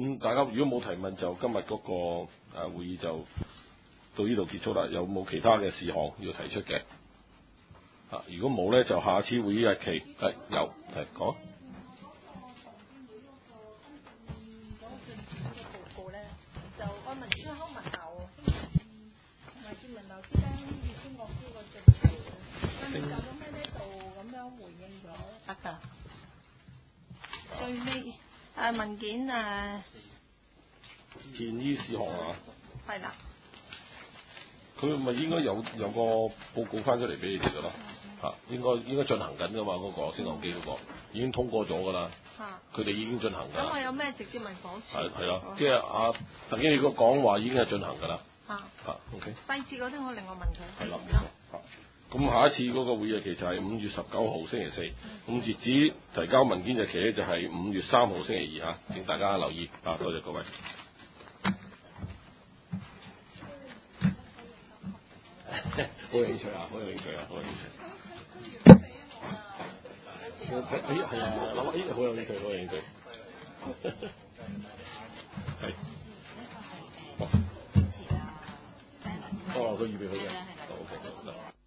大家如果冇提問，就今日嗰個會議就到呢度結束啦。有冇其他嘅事項要提出嘅？如果冇咧，就下次會議日期有講。 就我民主康文校同埋建文樓之間月先樂師個進度，跟住就咁喺呢度咁樣回應咗得㗎。最尾文件建議事項啊， 係啦。 佢咪應該有個報告翻出嚟俾你哋㗎咯。應該進行緊㗎嘛，嗰個升降機嗰個已經通過咗㗎啦。佢哋已經進行㗎。 咁我有咩直接問房署？ 係啦，即係鄧經理個講話已經係進行㗎啦。OK。 細節嗰啲我另外問佢。 係啦，冇錯。咁下一次嗰個會議日期就係5月19號星期四，咁截止提交文件日期咧就係5月3號星期二嚇，請大家留意多謝各位。好有興趣啊！好有興趣啊！好有興趣。係啊，諗好有興趣，好有興趣。係。佢預備好嘅。OK。